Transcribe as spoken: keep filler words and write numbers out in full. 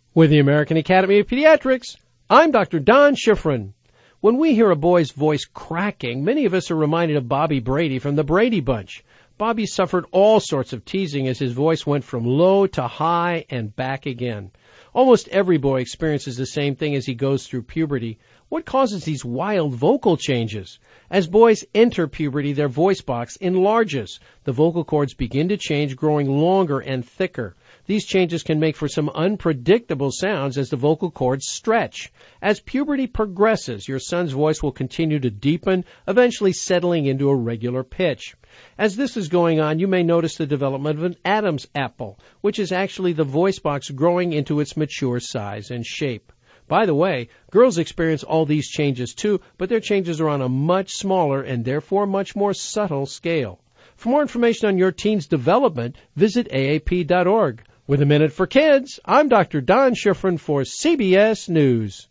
With the American Academy of Pediatrics, I'm Doctor Don Schifrin. When we hear a boy's voice cracking, many of us are reminded of Bobby Brady from the Brady Bunch. Bobby suffered all sorts of teasing as his voice went from low to high and back again. Almost every boy experiences the same thing as he goes through puberty. What causes these wild vocal changes? As boys enter puberty, their voice box enlarges. The vocal cords begin to change, growing longer and thicker. These changes can make for some unpredictable sounds as the vocal cords stretch. As puberty progresses, your son's voice will continue to deepen, eventually settling into a regular pitch. As this is going on, you may notice the development of an Adam's apple, which is actually the voice box growing into its mature size and shape. By the way, girls experience all these changes too, but their changes are on a much smaller and therefore much more subtle scale. For more information on your teen's development, visit A A P dot org. With a Minute for Kids, I'm Doctor Don Schifrin for C B S News.